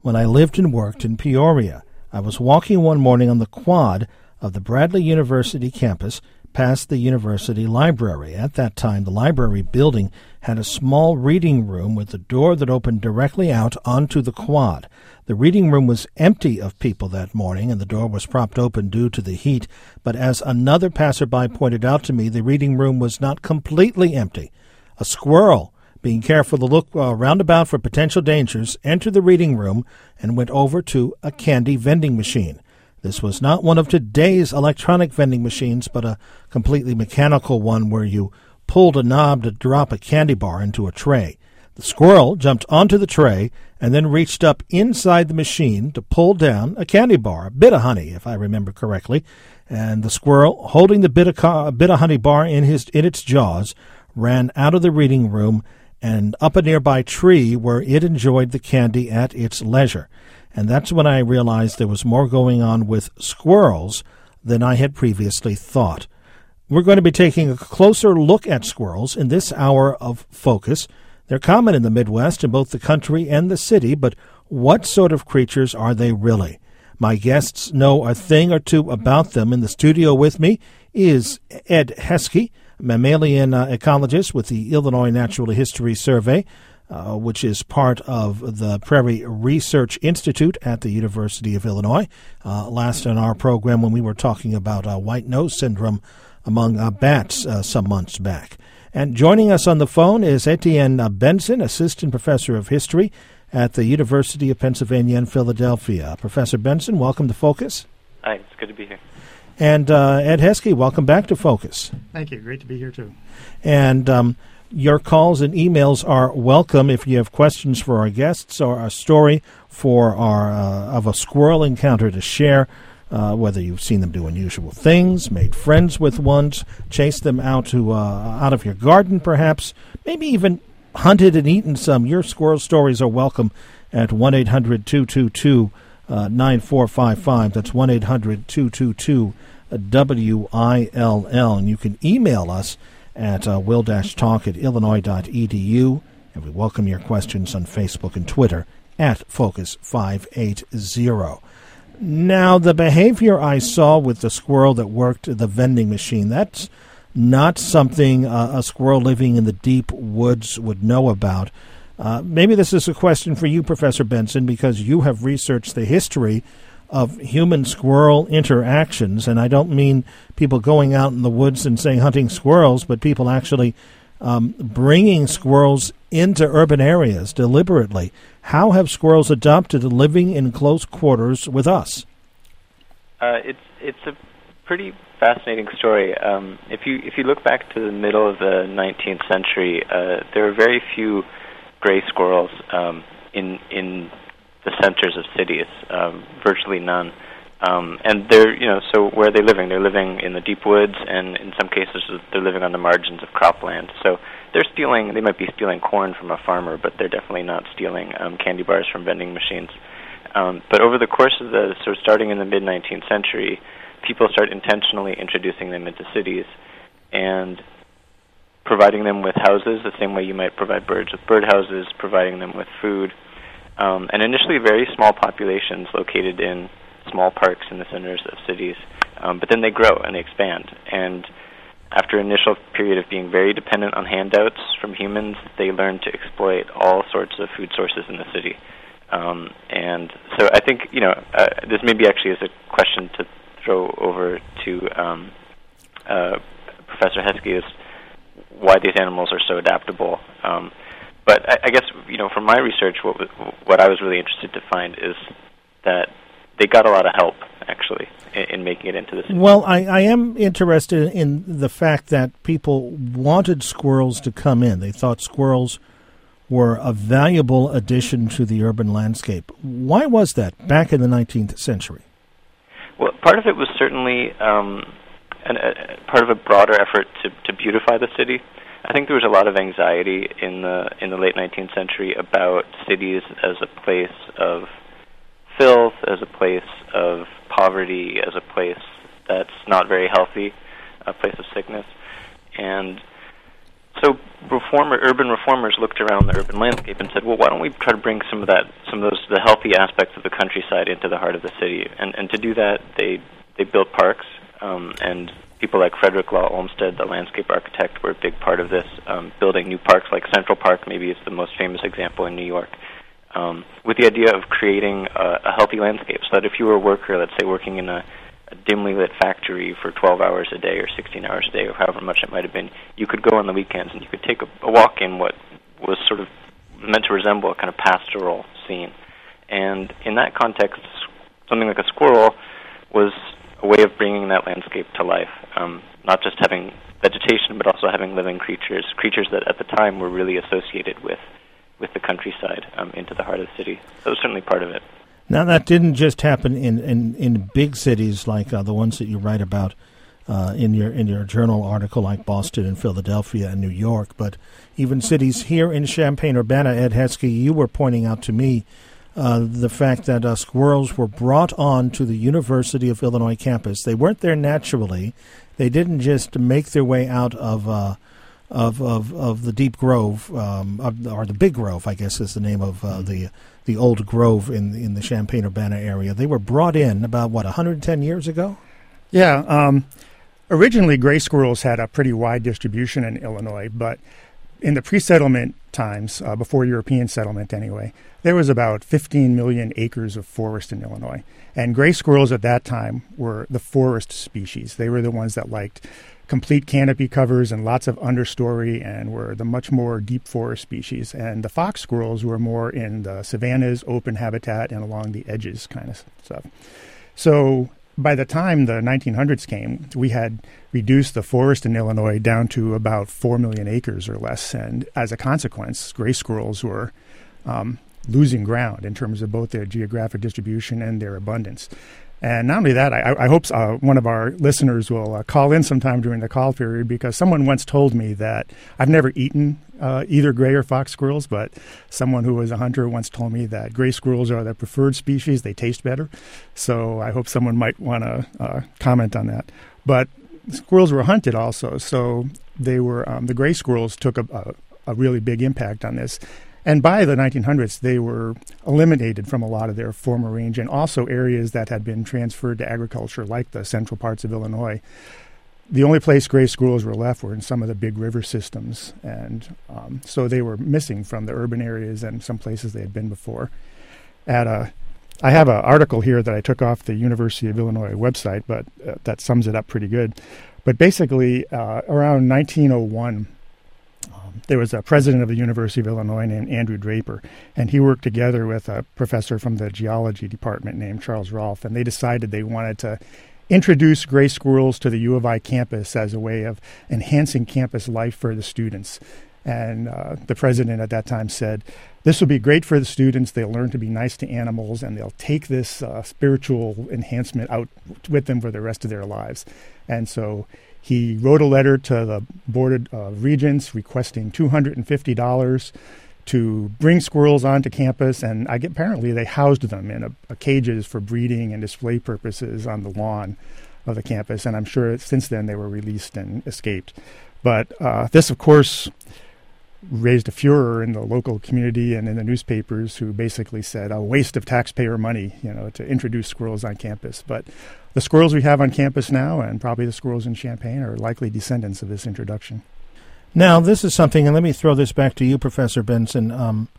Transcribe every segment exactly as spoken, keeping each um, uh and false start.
when I lived and worked in Peoria. I was walking one morning on the quad of the Bradley University campus past the university library. At that time, the library building had a small reading room with a door that opened directly out onto the quad. The reading room was empty of people that morning, and the door was propped open due to the heat. But as another passerby pointed out to me, the reading room was not completely empty. A squirrel, being careful to look uh, roundabout for potential dangers, entered the reading room and went over to a candy vending machine. This was not one of today's electronic vending machines, but a completely mechanical one where you pulled a knob to drop a candy bar into a tray. The squirrel jumped onto the tray and then reached up inside the machine to pull down a candy bar, a bit of honey, if I remember correctly. And the squirrel, holding the bit of, co- bit of honey bar in his in its jaws, ran out of the reading room and up a nearby tree where it enjoyed the candy at its leisure. And that's when I realized there was more going on with squirrels than I had previously thought. We're going to be taking a closer look at squirrels in this hour of Focus. They're common in the Midwest, in both the country and the city, but what sort of creatures are they really? My guests know a thing or two about them. In the studio with me is Ed Heskey, mammalian uh, ecologist with the Illinois Natural History Survey, Uh, which is part of the Prairie Research Institute at the University of Illinois. Uh, last in our program when we were talking about uh, white nose syndrome among uh, bats uh, some months back. And joining us on the phone is Etienne uh, Benson, Assistant Professor of History at the University of Pennsylvania in Philadelphia. Professor Benson, welcome to Focus. Hi, it's good to be here. And uh, Ed Heskey, welcome back to Focus. Thank you. Great to be here, too. And um, your calls and emails are welcome if you have questions for our guests or a story for our uh, of a squirrel encounter to share, uh, whether you've seen them do unusual things, made friends with ones, chased them out to uh, out of your garden perhaps, maybe even hunted and eaten some. Your squirrel stories are welcome at one eight hundred two two two nine four five five. That's one eight hundred two two two W I L L. And you can email us at uh, will-talk at illinois dot e d u, and we welcome your questions on Facebook and Twitter at Focus five eighty. Now, the behavior I saw with the squirrel that worked the vending machine, that's not something uh, a squirrel living in the deep woods would know about. Uh, maybe this is a question for you, Professor Benson, because you have researched the history of human-squirrel interactions, and I don't mean people going out in the woods and, say, hunting squirrels, but people actually um, bringing squirrels into urban areas deliberately. How have squirrels adapted to living in close quarters with us? Uh, it's it's a pretty fascinating story. Um, if you if you look back to the middle of the nineteenth century, uh, there were very few gray squirrels um, in in the centers of cities, um, virtually none. Um, and they're, you know, so where are they living? They're living in the deep woods, and in some cases they're living on the margins of cropland. So they're stealing, they might be stealing corn from a farmer, but they're definitely not stealing um, candy bars from vending machines. Um, but over the course of the, sort of starting in the mid-nineteenth century, people start intentionally introducing them into cities and providing them with houses, the same way you might provide birds with birdhouses, providing them with food. Um, and initially very small populations located in small parks in the centers of cities, um, but then they grow and they expand. And after an initial period of being very dependent on handouts from humans, they learn to exploit all sorts of food sources in the city. Um, and so I think, you know, uh, this maybe actually is a question to throw over to um, uh, Professor Heskey, is why these animals are so adaptable. Um, But I, I guess, you know, from my research, what was, what I was really interested to find is that they got a lot of help, actually, in, in making it into the city. Well, I, I am interested in the fact that people wanted squirrels to come in. They thought squirrels were a valuable addition to the urban landscape. Why was that back in the nineteenth century? Well, part of it was certainly um, an, a, part of a broader effort to, to beautify the city. I think there was a lot of anxiety in the in the late nineteenth century about cities as a place of filth, as a place of poverty, as a place that's not very healthy, a place of sickness. And so reformer, urban reformers looked around the urban landscape and said, well, why don't we try to bring some of that, some of those, the healthy aspects of the countryside into the heart of the city? And, and to do that, they they built parks, um, and people like Frederick Law Olmsted, the landscape architect, were a big part of this, um, building new parks like Central Park, maybe is the most famous example in New York, um, with the idea of creating a, a healthy landscape, so that if you were a worker, let's say working in a a dimly lit factory for twelve hours a day or sixteen hours a day or however much it might have been, you could go on the weekends and you could take a, a walk in what was sort of meant to resemble a kind of pastoral scene. And in that context, something like a squirrel was a way of bringing that landscape to life, um, not just having vegetation, but also having living creatures, creatures that at the time were really associated with, with the countryside, um, into the heart of the city. That was certainly part of it. Now, that didn't just happen in, in, in big cities like uh, the ones that you write about uh, in your in your journal article, like Boston and Philadelphia and New York, but even cities here in Champaign-Urbana. Ed Heskey, you were pointing out to me uh, the fact that uh, squirrels were brought on to the University of Illinois campus. They weren't there naturally. They didn't just make their way out of uh, of, of of the Deep Grove, um, of, or the Big Grove, I guess is the name of uh, the the old grove in in the Champaign-Urbana area. They were brought in about, what, one hundred ten years ago? Yeah. Um, originally, gray squirrels had a pretty wide distribution in Illinois, but in the pre-settlement times, uh, before European settlement anyway, there was about fifteen million acres of forest in Illinois. And gray squirrels at that time were the forest species. They were the ones that liked complete canopy covers and lots of understory and were the much more deep forest species. And the fox squirrels were more in the savannas, open habitat, and along the edges kind of stuff. So by the time the nineteen hundreds came, we had reduced the forest in Illinois down to about four million acres or less. And as a consequence, gray squirrels were um, losing ground in terms of both their geographic distribution and their abundance. And not only that, I, I hope uh, one of our listeners will uh, call in sometime during the call period, because someone once told me that I've never eaten uh, either gray or fox squirrels, but someone who was a hunter once told me that gray squirrels are the preferred species. They taste better. So I hope someone might want to uh, comment on that. But squirrels were hunted also, so they were um, the gray squirrels took a, a, a really big impact on this. And by the nineteen hundreds, they were eliminated from a lot of their former range, and also areas that had been transferred to agriculture, like the central parts of Illinois. The only place gray squirrels were left were in some of the big river systems, and um, so they were missing from the urban areas and some places they had been before. At a, I have an article here that I took off the University of Illinois website, but uh, that sums it up pretty good. But basically, uh, around nineteen oh one, there was a president of the University of Illinois named Andrew Draper, and he worked together with a professor from the geology department named Charles Rolfe, and they decided they wanted to introduce gray squirrels to the U of I campus as a way of enhancing campus life for the students. And uh, the president at that time said, this will be great for the students. They'll learn to be nice to animals, and they'll take this uh, spiritual enhancement out with them for the rest of their lives. And so he wrote a letter to the Board of uh, Regents requesting two hundred fifty dollars to bring squirrels onto campus, and I get, apparently they housed them in a, a cages for breeding and display purposes on the lawn of the campus, and I'm sure since then they were released and escaped. But uh, this, of course, raised a furor in the local community and in the newspapers, who basically said a waste of taxpayer money, you know, to introduce squirrels on campus. But the squirrels we have on campus now, and probably the squirrels in Champaign, are likely descendants of this introduction. Now, this is something, and let me throw this back to you, Professor Benson. Um,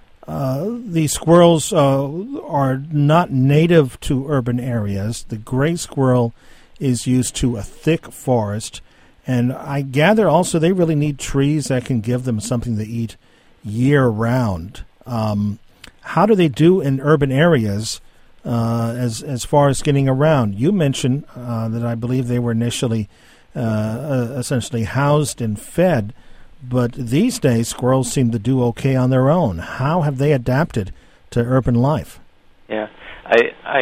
uh, the squirrels uh, are not native to urban areas. The gray squirrel is used to a thick forest. And I gather also they really need trees that can give them something to eat year-round. Um, how do they do in urban areas uh, as as far as getting around? You mentioned uh, that I believe they were initially uh, uh, essentially housed and fed, but these days squirrels seem to do okay on their own. How have they adapted to urban life? Yeah, I, I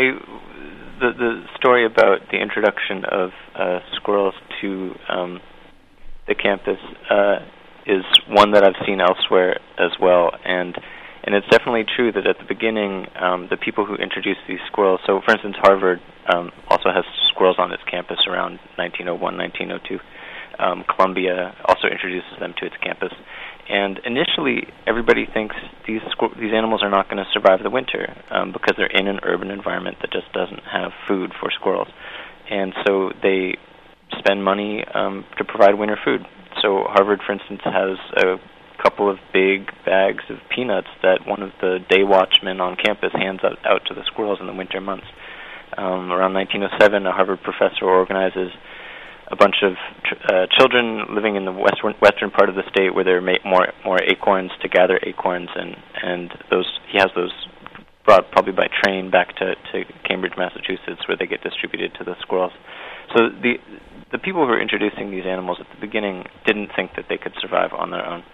the the story about the introduction of uh, squirrels to um, the campus uh, is one that I've seen elsewhere as well, and and it's definitely true that at the beginning, um, the people who introduced these squirrels, so for instance, Harvard um, also has squirrels on its campus around nineteen oh one, nineteen oh two. Um, Columbia also introduces them to its campus. And initially, everybody thinks these squ- these animals are not going to survive the winter um, because they're in an urban environment that just doesn't have food for squirrels. And so they spend money um, to provide winter food. So Harvard, for instance, has a couple of big bags of peanuts that one of the day watchmen on campus hands out, out to the squirrels in the winter months. Um, around nineteen oh seven, a Harvard professor organizes a bunch of uh, children living in the western western part of the state where there are ma- more more acorns to gather acorns, and and those he has those brought probably by train back to, to Cambridge, Massachusetts, where they get distributed to the squirrels. So the the people who were introducing these animals at the beginning didn't think that they could survive on their own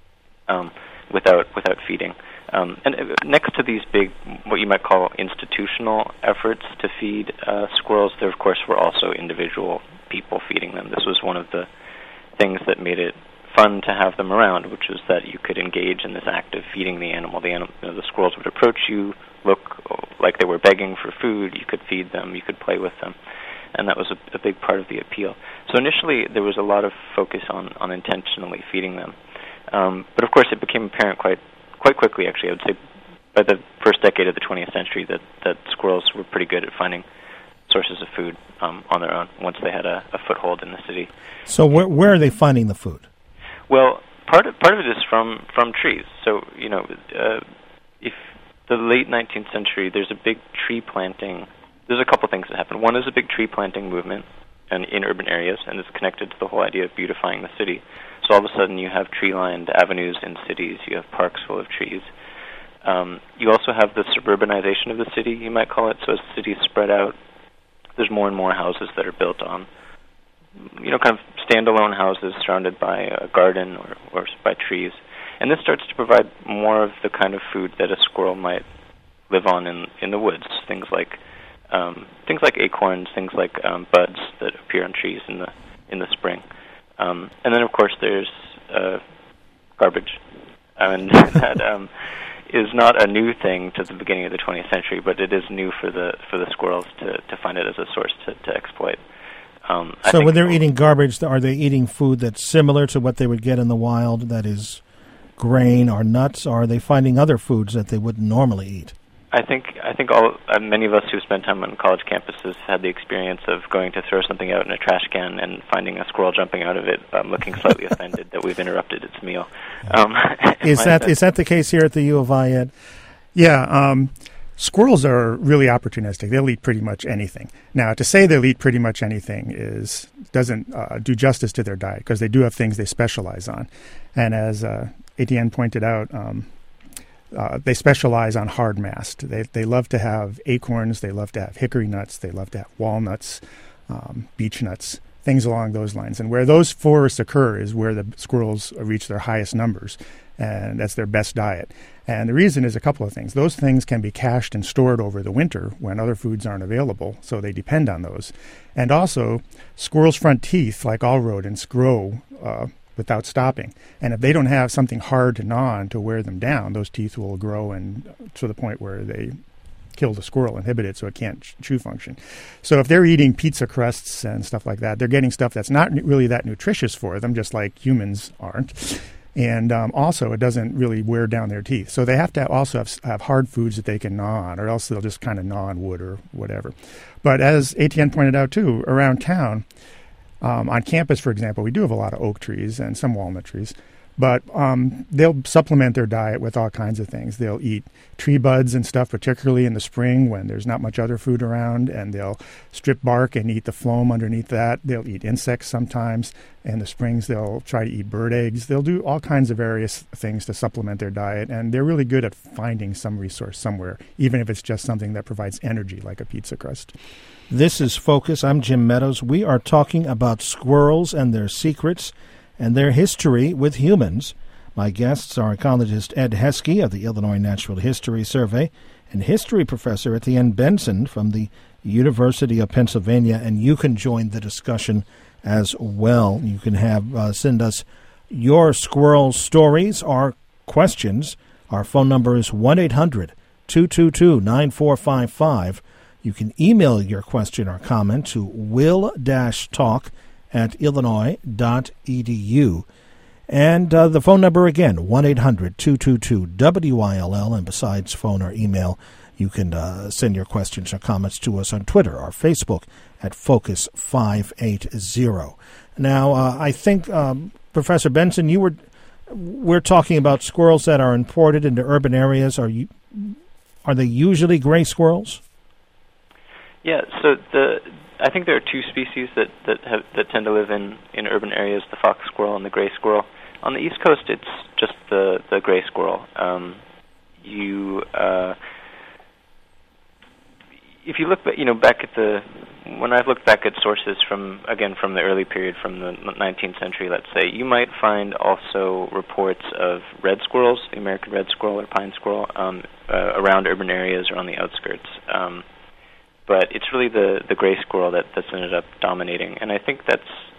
um, without without feeding. Um, and next to these big, what you might call institutional efforts to feed uh, squirrels, there of course were also individual people feeding them. This was one of the things that made it fun to have them around, which was that you could engage in this act of feeding the animal. The, anim- you know, the squirrels would approach you, look like they were begging for food. You could feed them. You could play with them. And that was a, a big part of the appeal. So initially, there was a lot of focus on, on intentionally feeding them. Um, but of course, it became apparent quite quite quickly, actually. I would say by the first decade of the twentieth century that, that squirrels were pretty good at finding sources of food um, on their own once they had a, a foothold in the city. So where where are they finding the food? Well, part of, part of it is from, from trees. So, you know, uh, if the late nineteenth century, there's a big tree planting. There's a couple things that happen. One is a big tree planting movement and in urban areas, and it's connected to the whole idea of beautifying the city. So all of a sudden you have tree-lined avenues in cities. You have parks full of trees. Um, you also have the suburbanization of the city, you might call it. So as cities spread out, there's more and more houses that are built on, you know, kind of standalone houses surrounded by a garden or, or by trees. And this starts to provide more of the kind of food that a squirrel might live on in, in the woods. Things like um, things like acorns, things like um, buds that appear on trees in the in the spring. Um, and then, of course, there's uh, garbage, and that um, is not a new thing to the beginning of the twentieth century, but it is new for the for the squirrels to, to find it as a source to, to exploit. Um, so when they're eating garbage, are they eating food that's similar to what they would get in the wild, that is grain or nuts, or are they finding other foods that they wouldn't normally eat? I think I think all uh, many of us who spent time on college campuses had the experience of going to throw something out in a trash can and finding a squirrel jumping out of it, um, looking slightly offended that we've interrupted its meal. Um, is that is that the case here at the U of I, Ed? Yeah, um, squirrels are really opportunistic. They'll eat pretty much anything. Now, to say they'll eat pretty much anything is doesn't uh, do justice to their diet, because they do have things they specialize on. And as uh, Etienne pointed out, um, Uh, they specialize on hard mast. They they love to have acorns. They love to have hickory nuts. They love to have walnuts, um, beech nuts, things along those lines. And where those forests occur is where the squirrels reach their highest numbers, and that's their best diet. And the reason is a couple of things. Those things can be cached and stored over the winter when other foods aren't available, so they depend on those. And also, squirrels' front teeth, like all rodents, grow uh, without stopping. And if they don't have something hard to gnaw on to wear them down, those teeth will grow and to the point where they kill the squirrel, inhibit it so it can't ch- chew function. So if they're eating pizza crusts and stuff like that, they're getting stuff that's not really that nutritious for them, just like humans aren't. And um, also, it doesn't really wear down their teeth. So they have to also have, have hard foods that they can gnaw on, or else they'll just kind of gnaw on wood or whatever. But as Etienne pointed out, too, around town, Um, on campus, for example, we do have a lot of oak trees and some walnut trees, but um, they'll supplement their diet with all kinds of things. They'll eat tree buds and stuff, particularly in the spring when there's not much other food around, and they'll strip bark and eat the phloem underneath that. They'll eat insects sometimes. In the springs, they'll try to eat bird eggs. They'll do all kinds of various things to supplement their diet, and they're really good at finding some resource somewhere, even if it's just something that provides energy, like a pizza crust. This is Focus. I'm Jim Meadows. We are talking about squirrels and their secrets and their history with humans. My guests are ecologist Ed Heskey of the Illinois Natural History Survey and history professor Etienne Benson from the University of Pennsylvania. And you can join the discussion as well. You can have uh, send us your squirrel stories or questions. Our phone number is one eight hundred two two two nine four five five. You can email your question or comment to will-talk at illinois dot e d u. And uh, the phone number again, one eight hundred two two two W I L L. And besides phone or email, you can uh, send your questions or comments to us on Twitter or Facebook at Focus five eighty. Now, uh, I think, um, Professor Benson, you were we're talking about squirrels that are imported into urban areas. Are you are they usually gray squirrels? Yeah. So the I think there are two species that that have that tend to live in, in urban areas: the fox squirrel and the gray squirrel. On the East Coast, it's just the the gray squirrel. Um, you uh, if you look, you know, back at the when I've looked back at sources from again from the early period, from the nineteenth century, let's say, you might find also reports of red squirrels, the American red squirrel or pine squirrel, um, uh, around urban areas or on the outskirts. Um, but it's really the the gray squirrel that, that's ended up dominating, and I think that's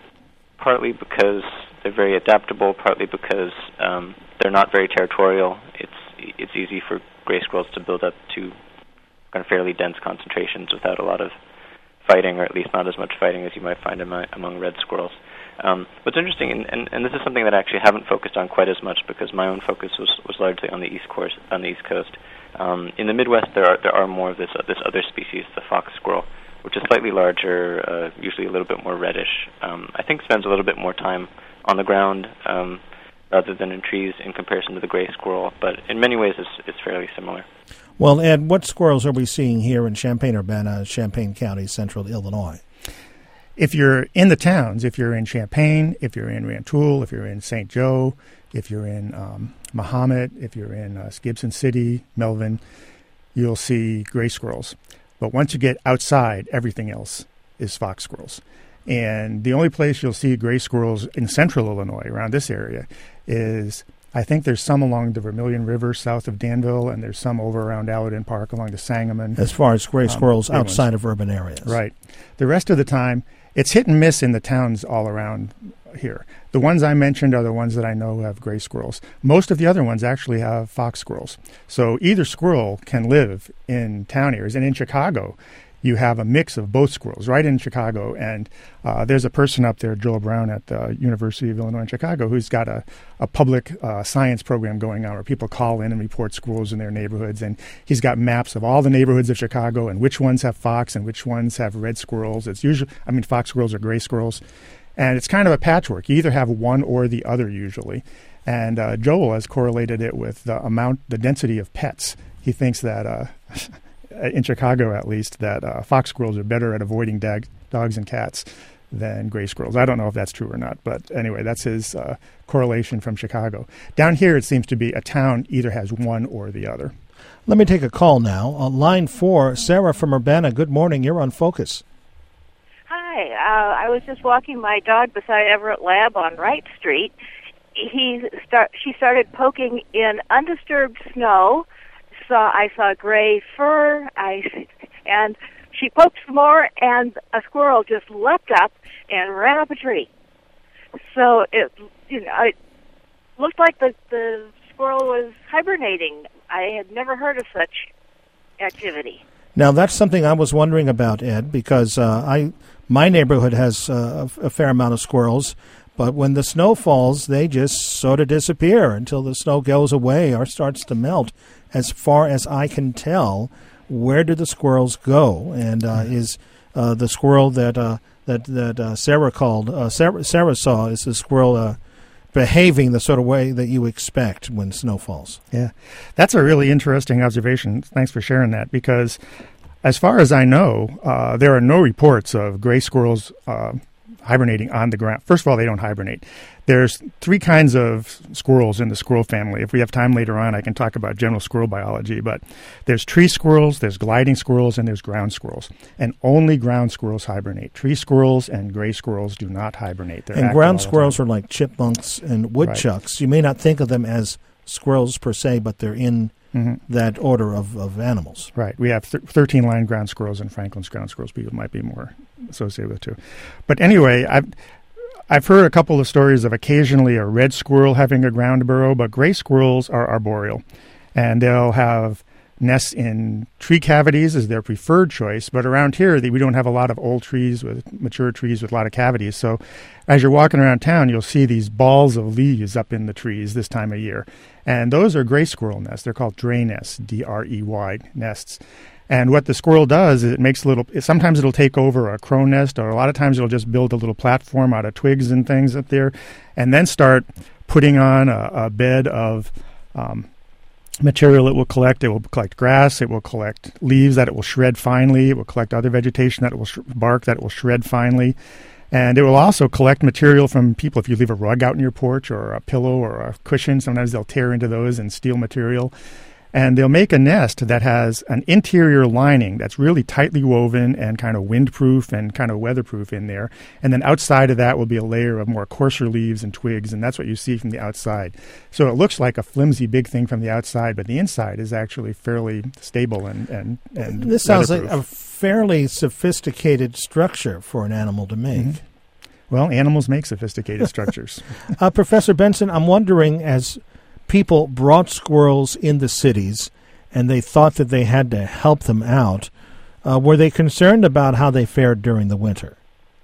partly because they're very adaptable, partly because um, they're not very territorial. It's it's easy for gray squirrels to build up to kind of fairly dense concentrations without a lot of fighting, or at least not as much fighting as you might find among, among red squirrels. Um, what's interesting, and, and, and this is something that I actually haven't focused on quite as much because my own focus was, was largely on the East Coast. On the East Coast, um, in the Midwest, there are there are more of this uh, this other species, the fox squirrel, which is slightly larger, uh, usually a little bit more reddish. Um, I think spends a little bit more time on the ground um, rather than in trees in comparison to the gray squirrel, but in many ways it's, it's fairly similar. Well, Ed, what squirrels are we seeing here in Champaign-Urbana, Champaign County, central Illinois? If you're in the towns, if you're in Champaign, if you're in Rantoul, if you're in Saint Joe, if you're in um, Mahomet, if you're in uh, Gibson City, Melvin, you'll see gray squirrels. But once you get outside, everything else is fox squirrels. And the only place you'll see gray squirrels in central Illinois, around this area, is I think there's some along the Vermilion River south of Danville, and there's some over around Allerton Park along the Sangamon. As far as gray squirrels um, outside ones. of urban areas. Right. The rest of the time, it's hit and miss in the towns all around here. The ones I mentioned are the ones that I know have gray squirrels. Most of the other ones actually have fox squirrels. So either squirrel can live in town areas. And in Chicago, you have a mix of both squirrels right in Chicago. And uh, there's a person up there, Joel Brown, at the University of Illinois in Chicago, who's got a, a public uh, science program going on where people call in and report squirrels in their neighborhoods. And he's got maps of all the neighborhoods of Chicago and which ones have fox and which ones have red squirrels. It's usually, I mean, fox squirrels are gray squirrels. And it's kind of a patchwork. You either have one or the other usually. And uh, Joel has correlated it with the amount, the density of pets. He thinks that, uh, in Chicago at least, that uh, fox squirrels are better at avoiding dag- dogs and cats than gray squirrels. I don't know if that's true or not, but anyway, that's his uh, correlation from Chicago. Down here, it seems to be a town either has one or the other. Let me take a call now. On line four, Sarah from Urbana. Good morning. You're on Focus. Hi. Uh, I was just walking my dog beside Everett Lab on Wright Street. He start. She started poking in undisturbed snow. Saw I saw gray fur. I and she poked some more, and a squirrel just leapt up and ran up a tree. So it, you know, it looked like the the squirrel was hibernating. I had never heard of such activity. Now, that's something I was wondering about, Ed, because uh, I my neighborhood has uh, a fair amount of squirrels, but when the snow falls, they just sort of disappear until the snow goes away or starts to melt. As far as I can tell, where do the squirrels go? And uh, is uh, the squirrel that uh, that that uh, Sarah called uh, Sarah, Sarah saw is the squirrel uh, behaving the sort of way that you expect when snow falls? Yeah, that's a really interesting observation. Thanks for sharing that, because as far as I know, uh, there are no reports of gray squirrels uh, hibernating on the ground. First of all, they don't hibernate. There's three kinds of squirrels in the squirrel family. If we have time later on, I can talk about general squirrel biology. But there's tree squirrels, there's gliding squirrels, and there's ground squirrels. And only ground squirrels hibernate. Tree squirrels and gray squirrels do not hibernate. They're and ground squirrels are like chipmunks and woodchucks. Right. You may not think of them as squirrels per se, but they're in mm-hmm. that order of, of animals. Right. We have th- thirteen-line ground squirrels and Franklin's ground squirrels. People might be more associated with too. But anyway, I've I've heard a couple of stories of occasionally a red squirrel having a ground burrow, but gray squirrels are arboreal, and they'll have nests in tree cavities is their preferred choice, but around here we don't have a lot of old trees with mature trees with a lot of cavities. So as you're walking around town, you'll see these balls of leaves up in the trees this time of year. And those are gray squirrel nests. They're called drey nests, D R E Y nests. And what the squirrel does is it makes a little, sometimes it'll take over a crow nest, or a lot of times it'll just build a little platform out of twigs and things up there, and then start putting on a, a bed of um, material it will collect. It will collect grass, it will collect leaves that it will shred finely, it will collect other vegetation that it will sh- bark that it will shred finely, and it will also collect material from people. If you leave a rug out in your porch or a pillow or a cushion, sometimes they'll tear into those and steal material. And they'll make a nest that has an interior lining that's really tightly woven and kind of windproof and kind of weatherproof in there. And then outside of that will be a layer of more coarser leaves and twigs, and that's what you see from the outside. So it looks like a flimsy big thing from the outside, but the inside is actually fairly stable and, and, and This sounds like a fairly sophisticated structure for an animal to make. Mm-hmm. Well, animals make sophisticated structures. uh, Professor Benson, I'm wondering, as people brought squirrels in the cities and they thought that they had to help them out, uh, were they concerned about how they fared during the winter?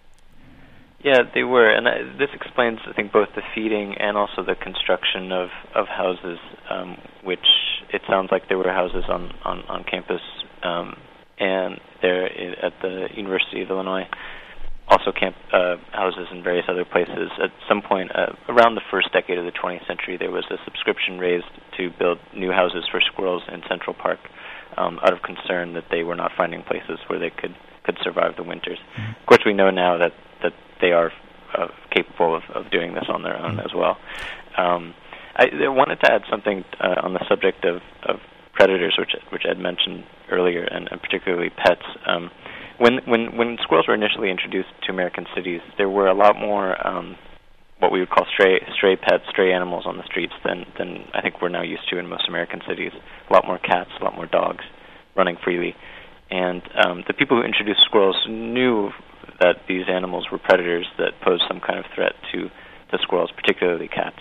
Yeah, they were, and I, this explains, I think, both the feeding and also the construction of, of houses, um, which it sounds like there were houses on, on, on campus um, and there at the University of Illinois. Also camp uh, houses in various other places. At some point, uh, around the first decade of the twentieth century, there was a subscription raised to build new houses for squirrels in Central Park um, out of concern that they were not finding places where they could, could survive the winters. Mm-hmm. Of course, we know now that, that they are uh, capable of, of doing this on their own mm-hmm. as well. Um, I, I wanted to add something uh, on the subject of, of predators, which, which Ed mentioned earlier, and, and particularly pets. Um, When when when squirrels were initially introduced to American cities, there were a lot more um, what we would call stray stray pets, stray animals on the streets than than I think we're now used to in most American cities. A lot more cats, a lot more dogs running freely, and um, the people who introduced squirrels knew that these animals were predators that posed some kind of threat to to squirrels, particularly cats.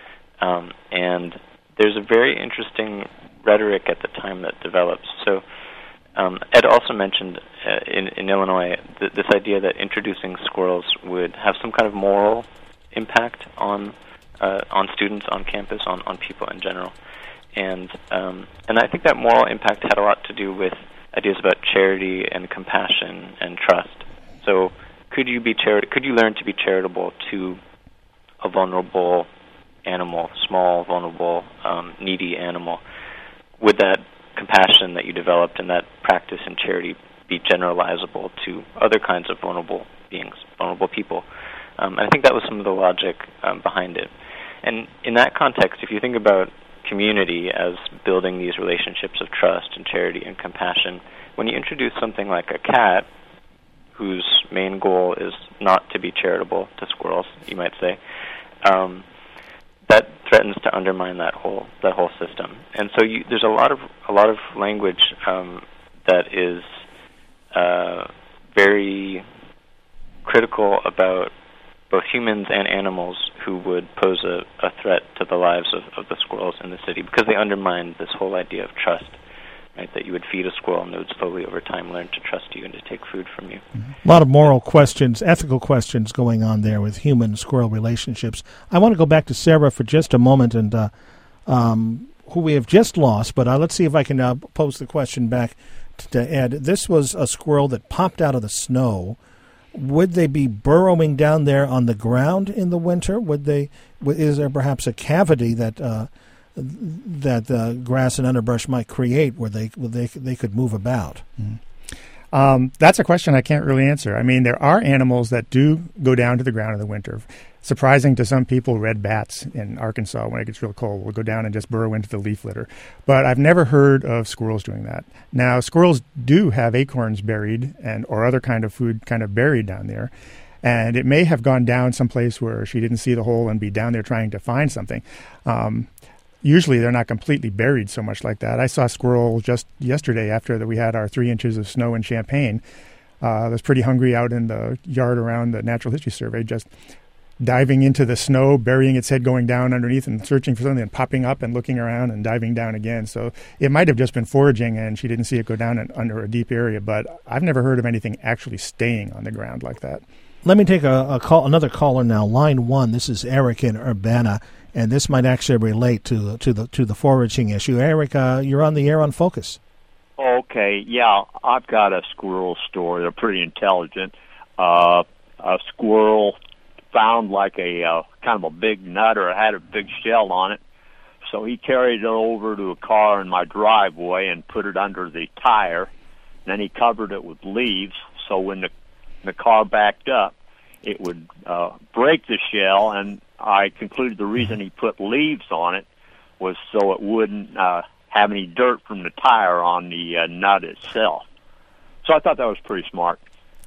Um, and there's a very interesting rhetoric at the time that develops. So. Um, Ed also mentioned uh, in, in Illinois th- this idea that introducing squirrels would have some kind of moral impact on uh, on students on campus, on, on people in general, and um, and I think that moral impact had a lot to do with ideas about charity and compassion and trust. So, could you be chari- Could you learn to be charitable to a vulnerable animal, small, vulnerable, um, needy animal? Would that compassion that you developed and that practice in charity be generalizable to other kinds of vulnerable beings, vulnerable people? Um, and I think that was some of the logic um, behind it. And in that context, if you think about community as building these relationships of trust and charity and compassion, when you introduce something like a cat, whose main goal is not to be charitable to squirrels, you might say, um, that threatens to undermine that whole that whole system. And so you, there's a lot of a lot of language um, that is uh, very critical about both humans and animals who would pose a, a threat to the lives of, of the squirrels in the city, because they undermine this whole idea of trust. Right, that you would feed a squirrel and it would slowly over time learn to trust you and to take food from you. A lot of moral questions, ethical questions going on there with human-squirrel relationships. I want to go back to Sarah for just a moment, and uh, um, who we have just lost, but uh, let's see if I can uh, pose the question back to, to Ed. This was a squirrel that popped out of the snow. Would they be burrowing down there on the ground in the winter? Would they? Is there perhaps a cavity that uh, that the grass and underbrush might create where they where they they could move about? Mm-hmm. Um, that's a question I can't really answer. I mean, there are animals that do go down to the ground in the winter. Surprising to some people, red bats in Arkansas, when it gets real cold, will go down and just burrow into the leaf litter. But I've never heard of squirrels doing that. Now, squirrels do have acorns buried and or other kind of food kind of buried down there. And it may have gone down someplace where she didn't see the hole and be down there trying to find something. Um, Usually they're not completely buried so much like that. I saw a squirrel just yesterday after that we had our three inches of snow in Champaign. Uh, I was pretty hungry out in the yard around the Natural History Survey, just diving into the snow, burying its head, going down underneath and searching for something, and popping up and looking around and diving down again. So it might have just been foraging and she didn't see it go down in, under a deep area, but I've never heard of anything actually staying on the ground like that. Let me take a, a call, another caller now. Line one, this is Eric in Urbana, and this might actually relate to, to, the, to the foraging issue. Eric, uh, you're on the air on Focus. Okay, yeah, I've got a squirrel story. They're pretty intelligent. Uh, a squirrel found like a uh, kind of a big nut, or it had a big shell on it. So he carried it over to a car in my driveway and put it under the tire. And then he covered it with leaves, so when the the car backed up, it would uh, break the shell. And I concluded the reason he put leaves on it was so it wouldn't uh, have any dirt from the tire on the uh, nut itself. So I thought that was pretty smart.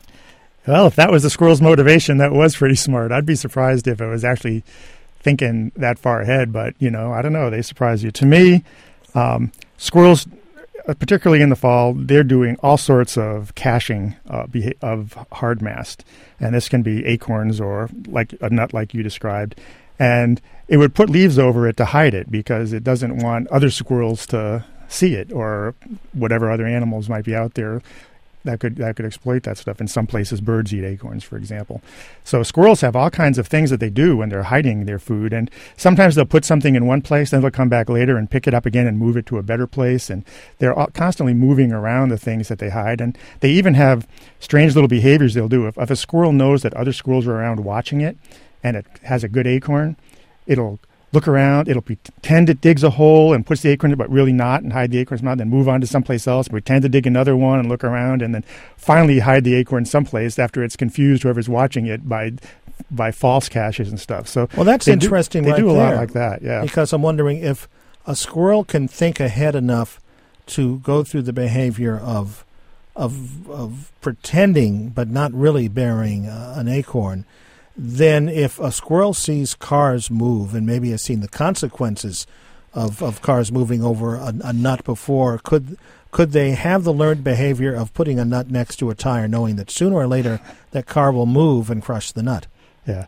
Well, if that was the squirrel's motivation, that was pretty smart. I'd be surprised if it was actually thinking that far ahead, but, you know, I don't know. They surprise you. To me, um, squirrels, particularly in the fall, they're doing all sorts of caching uh, of hard mast, and this can be acorns or like a nut like you described, and it would put leaves over it to hide it because it doesn't want other squirrels to see it or whatever other animals might be out there that could that could exploit that stuff. In some places, birds eat acorns, for example. So squirrels have all kinds of things that they do when they're hiding their food, and sometimes they'll put something in one place, then they'll come back later and pick it up again and move it to a better place, and they're all constantly moving around the things that they hide. And they even have strange little behaviors they'll do. If, if a squirrel knows that other squirrels are around watching it and it has a good acorn, it'll look around, it'll pretend it digs a hole and puts the acorn in, but really not, and hide the acorns out, then move on to someplace else, pretend to dig another one and look around, and then finally hide the acorn someplace after it's confused whoever's watching it by by false caches and stuff. So well, that's they interesting. Do, they right do a there, lot like that, yeah. Because I'm wondering if a squirrel can think ahead enough to go through the behavior of of of pretending but not really burying uh, an acorn. Then if a squirrel sees cars move and maybe has seen the consequences of, of cars moving over a, a nut before, could could they have the learned behavior of putting a nut next to a tire, knowing that sooner or later that car will move and crush the nut? Yeah,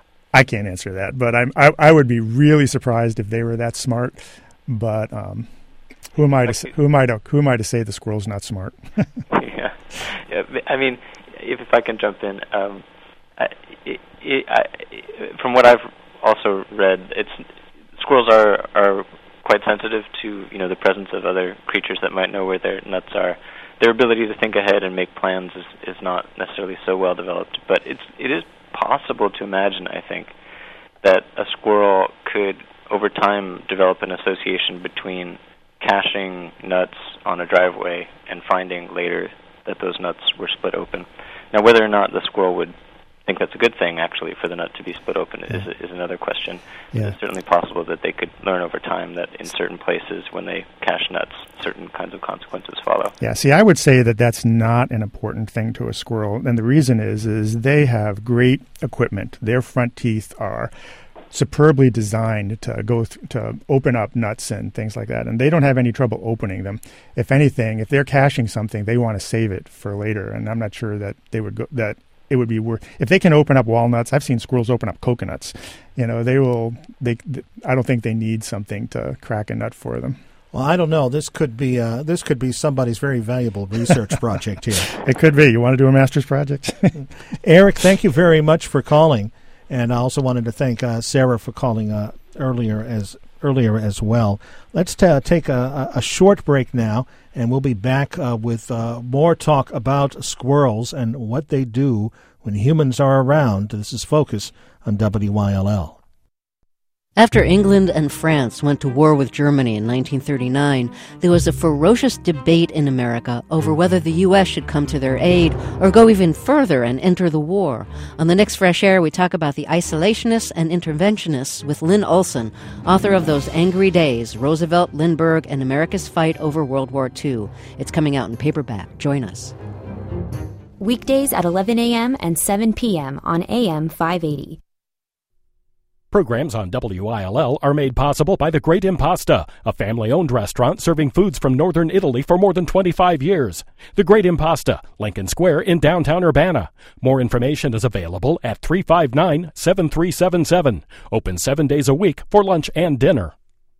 I can't answer that, but I'm, I I would be really surprised if they were that smart. But um, who am I to say, who am I to who am I to say the squirrel's not smart? yeah, yeah. I mean, if, if I can jump in. Um, I, it, it, I, from what I've also read, it's squirrels are are quite sensitive to you know the presence of other creatures that might know where their nuts are. Their ability to think ahead and make plans is, is not necessarily so well developed, but it's it is possible to imagine, I think, that a squirrel could over time develop an association between caching nuts on a driveway and finding later that those nuts were split open. Now, whether or not the squirrel would think that's a good thing, actually, for the nut to be split open is is another question. Yeah. It's certainly possible that they could learn over time that in certain places, when they cache nuts, certain kinds of consequences follow. Yeah, see, I would say that that's not an important thing to a squirrel, and the reason is is they have great equipment. Their front teeth are superbly designed to go th- to open up nuts and things like that, and they don't have any trouble opening them. If anything, if they're caching something, they want to save it for later, and I'm not sure that they would go that. It would be worth if they can open up walnuts. I've seen squirrels open up coconuts. You know, they will. They. I don't think they need something to crack a nut for them. Well, I don't know. This could be. Uh, this could be somebody's very valuable research project here. It could be. You want to do a master's project? Eric, thank you very much for calling, and I also wanted to thank uh, Sarah for calling uh, earlier as earlier as well. Let's t- take a, a short break now, and we'll be back uh, with uh, more talk about squirrels and what they do when humans are around. This is Focus on W Y L L. After England and France went to war with Germany in nineteen thirty-nine, there was a ferocious debate in America over whether the U S should come to their aid or go even further and enter the war. On the next Fresh Air, we talk about the isolationists and interventionists with Lynn Olson, author of Those Angry Days, Roosevelt, Lindbergh, and America's Fight Over World War Two. It's coming out in paperback. Join us. Weekdays at eleven a.m. and seven p.m. on A M five eighty. Programs on W I L L are made possible by The Great Impasta, a family-owned restaurant serving foods from northern Italy for more than twenty-five years. The Great Impasta, Lincoln Square in downtown Urbana. More information is available at three five nine, seven three seven seven. Open seven days a week for lunch and dinner.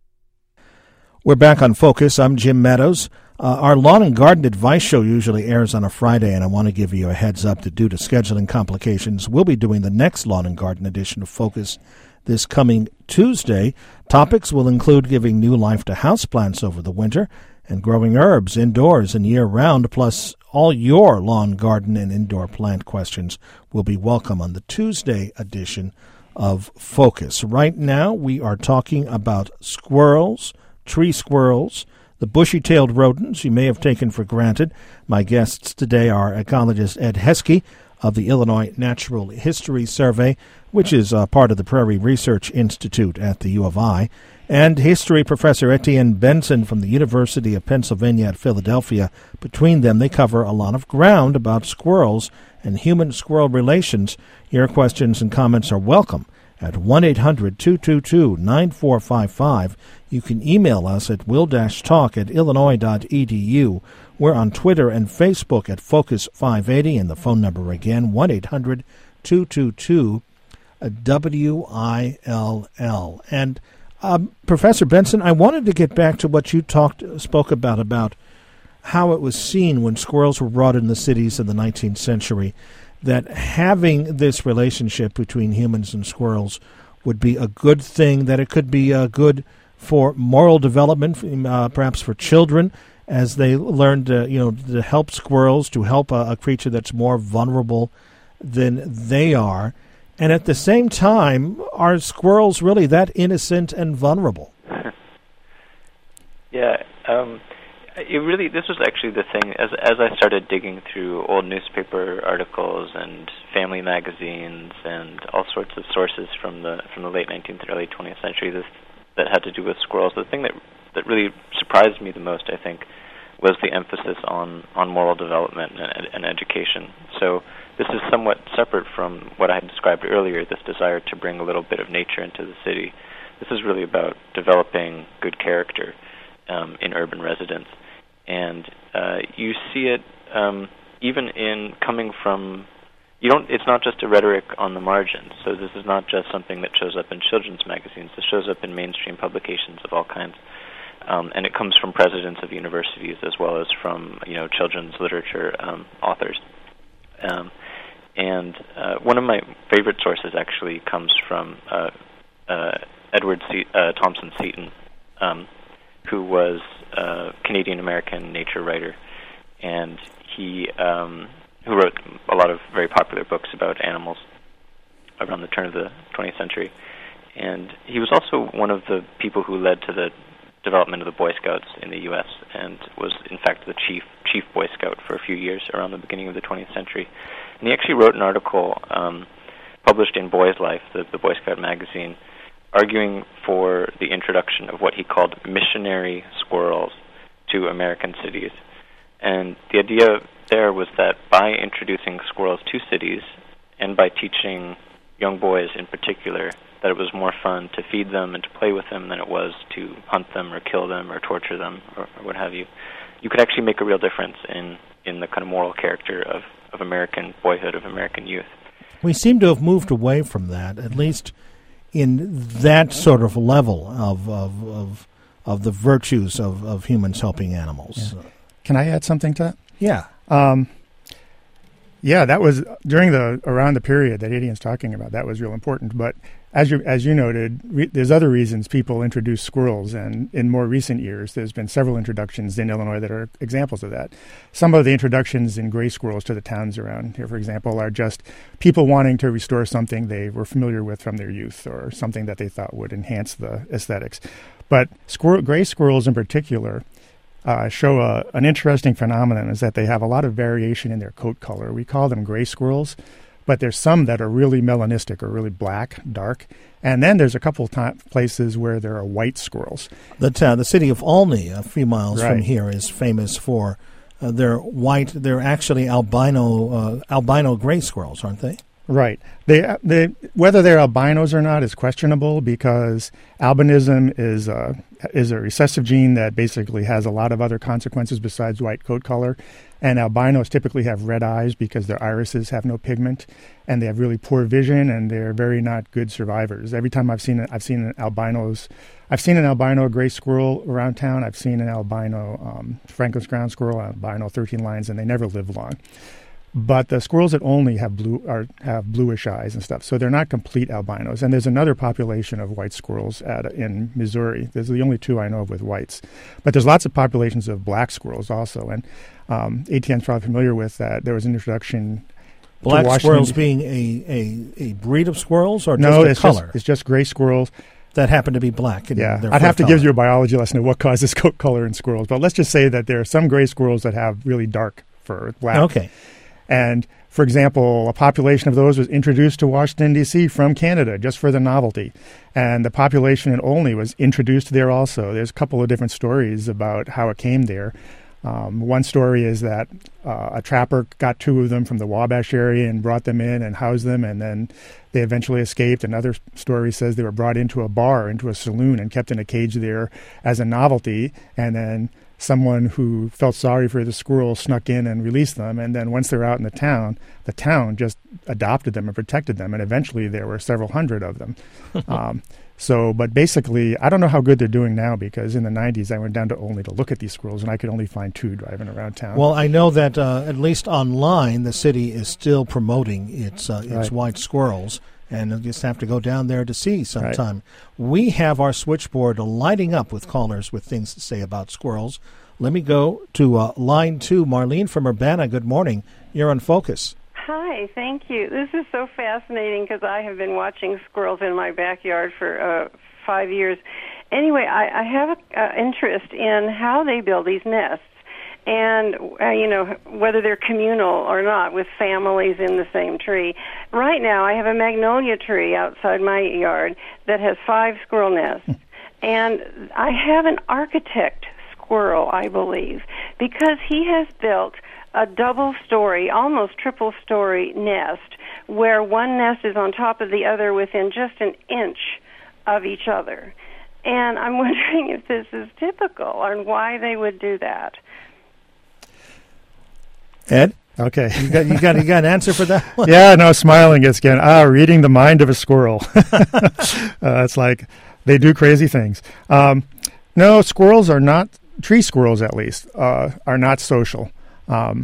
We're back on Focus. I'm Jim Meadows. Uh, our Lawn and Garden Advice Show usually airs on a Friday, and I want to give you a heads up that due to scheduling complications, we'll be doing the next Lawn and Garden edition of Focus this coming Tuesday. Topics will include giving new life to houseplants over the winter and growing herbs indoors and year-round, plus all your lawn, garden, and indoor plant questions will be welcome on the Tuesday edition of Focus. Right now, we are talking about squirrels, tree squirrels, the bushy-tailed rodents you may have taken for granted. My guests today are ecologist Ed Heskey of the Illinois Natural History Survey, which is uh, part of the Prairie Research Institute at the U of I, and history professor Etienne Benson from the University of Pennsylvania at Philadelphia. Between them, they cover a lot of ground about squirrels and human-squirrel relations. Your questions and comments are welcome at one eight hundred, two two two, nine four five five. You can email us at will dash talk at illinois dot e d u. We're on Twitter and Facebook at Focus five eighty, and the phone number again, one eight hundred, two two two, W I L L. And um, Professor Benson, I wanted to get back to what you talked spoke about, about how it was seen when squirrels were brought in the cities in the nineteenth century, that having this relationship between humans and squirrels would be a good thing, that it could be uh, good for moral development, uh, perhaps for children, as they learn to, you know, to help squirrels, to help a, a creature that's more vulnerable than they are. And at the same time, are squirrels really that innocent and vulnerable? Yeah, um, it really, this was actually the thing, as as I started digging through old newspaper articles and family magazines and all sorts of sources from the from the late nineteenth, early twentieth century this, that had to do with squirrels, the thing that that really surprised me the most, I think, was the emphasis on, on moral development and, and education. So this is somewhat separate from what I had described earlier, this desire to bring a little bit of nature into the city. This is really about developing good character um, in urban residents. And uh, you see it um, even in coming from, you don't. It's not just a rhetoric on the margins. So this is not just something that shows up in children's magazines. This shows up in mainstream publications of all kinds. Um, and it comes from presidents of universities as well as from, you know, children's literature um, authors. Um, and uh, one of my favorite sources actually comes from uh, uh, Edward Se- uh, Thompson Seton, um, who was a Canadian-American nature writer, and he um, who wrote a lot of very popular books about animals around the turn of the twentieth century. And he was also one of the people who led to the development of the Boy Scouts in the U S and was, in fact, the chief chief Boy Scout for a few years around the beginning of the twentieth century. And he actually wrote an article um, published in Boy's Life, the, the Boy Scout magazine, arguing for the introduction of what he called missionary squirrels to American cities. And the idea there was that by introducing squirrels to cities and by teaching young boys in particular that it was more fun to feed them and to play with them than it was to hunt them or kill them or torture them or, or what have you, you could actually make a real difference in, in the kind of moral character of, of American boyhood, of American youth. We seem to have moved away from that, at least in that sort of level of of of, of the virtues of, of humans helping animals. Yeah. Can I add something to that? Yeah. Um, yeah, that was during the around the period that Etienne's talking about. That was real important. But as you as you noted, re- there's other reasons people introduce squirrels, and in more recent years, there's been several introductions in Illinois that are examples of that. Some of the introductions in gray squirrels to the towns around here, for example, are just people wanting to restore something they were familiar with from their youth, or something that they thought would enhance the aesthetics. But squirrel, gray squirrels in particular uh, show a, an interesting phenomenon, is that they have a lot of variation in their coat color. We call them gray squirrels, but there's some that are really melanistic or really black, dark. And then there's a couple of t- places where there are white squirrels. The town, the city of Olney, a few miles Right. from here, is famous for uh, their white, they're actually albino uh, albino gray squirrels, aren't they? Right. They, they, whether they're albinos or not is questionable because albinism is a, is a recessive gene that basically has a lot of other consequences besides white coat color. And albinos typically have red eyes because their irises have no pigment, and they have really poor vision, and they're very not good survivors. Every time I've seen it, I've seen an albinos, I've seen an albino gray squirrel around town. I've seen an albino um, Franklin's ground squirrel, albino thirteen lions, and they never live long. But the squirrels that only have blue are have bluish eyes and stuff, so they're not complete albinos. And there's another population of white squirrels at, in Missouri. There's the only two I know of with whites, but there's lots of populations of black squirrels also. And um, A T N's probably familiar with that. There was an introduction. Black to squirrels being a, a, a breed of squirrels, or just no, the it's color? Just, it's just gray squirrels that happen to be black. In yeah, their I'd have to color. give you a biology lesson of what causes coat color in squirrels. But let's just say that there are some gray squirrels that have really dark fur, black. Okay. And, for example, a population of those was introduced to Washington, D C from Canada just for the novelty. And the population in Olney was introduced there also. There's a couple of different stories about how it came there. Um, one story is that uh, a trapper got two of them from the Wabash area and brought them in and housed them, and then they eventually escaped. Another story says they were brought into a bar, into a saloon, and kept in a cage there as a novelty, and then someone who felt sorry for the squirrel snuck in and released them, and then once they're out in the town, the town just adopted them and protected them, and eventually there were several hundred of them. um, so, but basically, I don't know how good they're doing now, because in the nineties I went down to Olney to look at these squirrels, and I could only find two driving around town. Well, I know that uh, at least online, the city is still promoting its uh, its Right. white squirrels, and you'll just have to go down there to see sometime. Right. We have our switchboard lighting up with callers with things to say about squirrels. Let me go to uh, line two. Marlene from Urbana, good morning. You're on Focus. Hi, thank you. This is so fascinating because I have been watching squirrels in my backyard for uh, five years. Anyway, I, I have an uh, interest in how they build these nests. And, uh, you know, whether they're communal or not with families in the same tree. Right now, I have a magnolia tree outside my yard that has five squirrel nests. And I have an architect squirrel, I believe, because he has built a double-story, almost triple-story nest where one nest is on top of the other within just an inch of each other. And I'm wondering if this is typical and why they would do that. Ed? Okay. You got, you got, you got an answer for that one? Yeah, no, smiling is again, ah, reading the mind of a squirrel. uh, it's like they do crazy things. Um, no, squirrels are not, tree squirrels at least, uh, are not social. Um,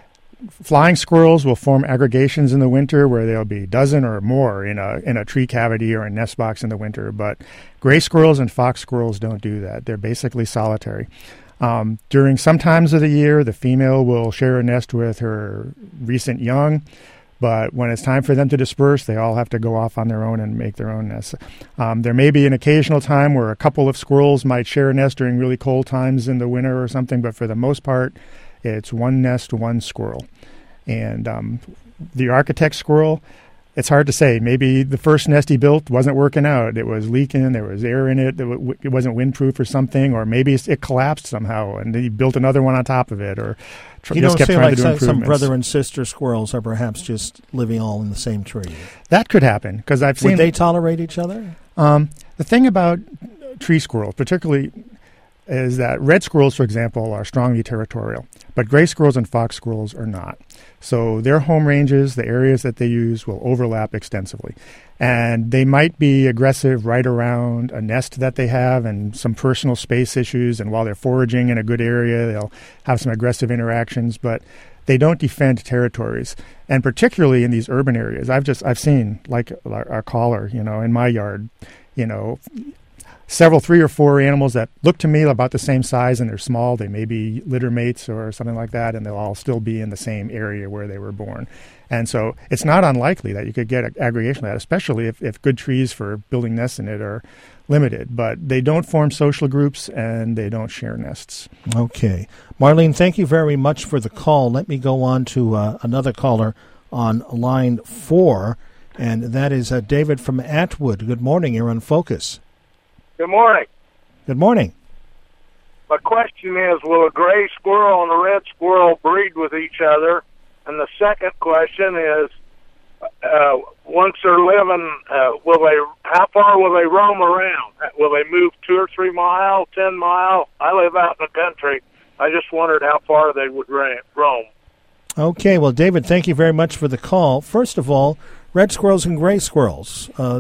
flying squirrels will form aggregations in the winter where there'll be a dozen or more in a in a tree cavity or a nest box in the winter, but gray squirrels and fox squirrels don't do that. They're basically solitary. Um, during some times of the year, the female will share a nest with her recent young, but when it's time for them to disperse, they all have to go off on their own and make their own nests. Um, there may be an occasional time where a couple of squirrels might share a nest during really cold times in the winter or something, but for the most part, it's one nest, one squirrel. And um, the architect squirrel, it's hard to say. Maybe the first nest he built wasn't working out. It was leaking. There was air in it. It wasn't windproof or something. Or maybe it collapsed somehow, and he built another one on top of it. Or tr- you just don't kept feel trying like to do some, improvements. some brother and sister squirrels are perhaps just living all in the same tree? That could happen, because I've seen. Would they tolerate each other? Um, the thing about tree squirrels, particularly, is that red squirrels, for example, are strongly territorial, but gray squirrels and fox squirrels are not. So their home ranges, the areas that they use, will overlap extensively. And they might be aggressive right around a nest that they have and some personal space issues, and while they're foraging in a good area, they'll have some aggressive interactions, but they don't defend territories. And particularly in these urban areas, I've just, I've seen, like our, our caller, you know, in my yard, you know, several, three or four animals that look to me about the same size, and they're small. They may be litter mates or something like that, and they'll all still be in the same area where they were born. And so it's not unlikely that you could get an aggregation of that, especially if, if good trees for building nests in it are limited. But they don't form social groups, and they don't share nests. Okay. Marlene, thank you very much for the call. Let me go on to uh, another caller on line four, and that is uh, David from Atwood. Good morning. You're on Focus. Good morning. Good morning. My question is, will a gray squirrel and a red squirrel breed with each other? And the second question is, uh, once they're living, uh, will they? How far will they roam around? Will they move two or three mile, ten mile? I live out in the country. I just wondered how far they would ra- roam. Okay, well, David, thank you very much for the call. First of all, red squirrels and gray squirrels uh,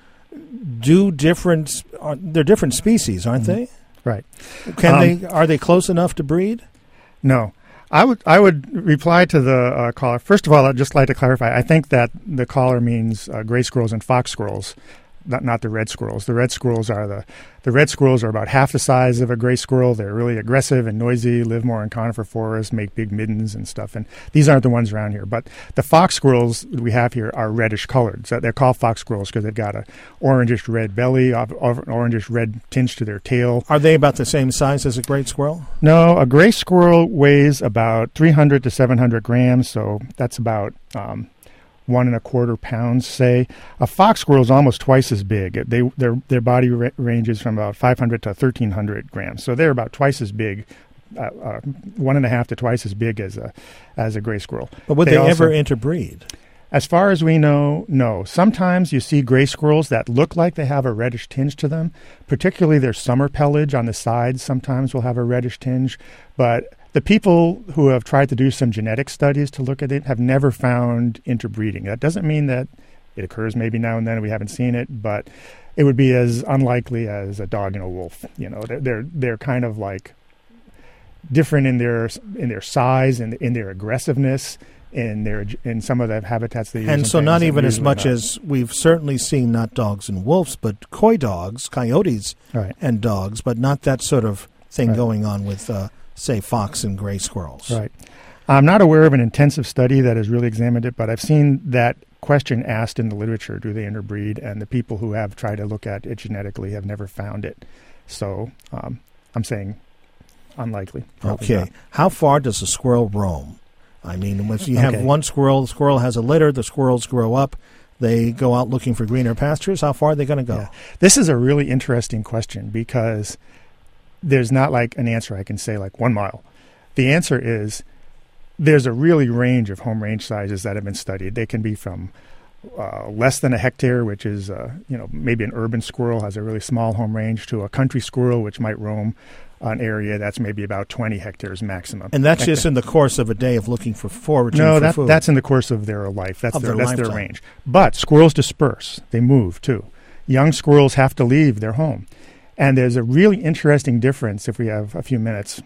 do different. Uh, they're different species, aren't mm-hmm. they? Right. Can um, they? Are they close enough to breed? No. I would I would reply to the uh, caller. First of all, I'd just like to clarify. I think that the caller means uh, gray squirrels and fox squirrels, not not the red squirrels. The red squirrels are the the red squirrels are about half the size of a gray squirrel. They're really aggressive and noisy, live more in conifer forests, make big middens and stuff. And these aren't the ones around here. But the fox squirrels we have here are reddish colored. So they're called fox squirrels because they've got a orangish red belly, of, of an orangish red tinge to their tail. Are they about the same size as a gray squirrel? No, a gray squirrel weighs about three hundred to seven hundred grams. So that's about um, one and a quarter pounds, say. A fox squirrel is almost twice as big. They their their body ra- ranges from about five hundred to thirteen hundred grams, so they're about twice as big, uh, uh, one and a half to twice as big as a as a gray squirrel. But would they, they also, ever interbreed? As far as we know, no. Sometimes you see gray squirrels that look like they have a reddish tinge to them, particularly their summer pelage on the sides sometimes will have a reddish tinge, but the people who have tried to do some genetic studies to look at it have never found interbreeding. That doesn't mean that it occurs maybe now and then and we haven't seen it, but it would be as unlikely as a dog and a wolf. You know, they're they're, they're kind of like different in their in their size and in their aggressiveness in their in some of the habitats they use. And so not even as much not. as we've certainly seen not dogs and wolves, but coy dogs, coyotes, right. and dogs, but not that sort of thing right. going on with uh, say, fox and gray squirrels. Right. I'm not aware of an intensive study that has really examined it, but I've seen that question asked in the literature, do they interbreed? And the people who have tried to look at it genetically have never found it. So um, I'm saying unlikely. Okay. Not. How far does a squirrel roam? I mean, if you have okay. one squirrel, the squirrel has a litter, the squirrels grow up, they go out looking for greener pastures. How far are they going to go? Yeah. This is a really interesting question because there's not like an answer I can say like one mile. The answer is there's a really range of home range sizes that have been studied. They can be from uh, less than a hectare, which is, uh, you know, maybe an urban squirrel has a really small home range, to a country squirrel, which might roam an area that's maybe about twenty hectares maximum. And that's Hectare. just in the course of a day of looking for foraging no, for that, food. that's in the course of their life. That's of their, their that's lifetime. their range. But squirrels disperse. They move, too. Young squirrels have to leave their home. And there's a really interesting difference if we have a few minutes.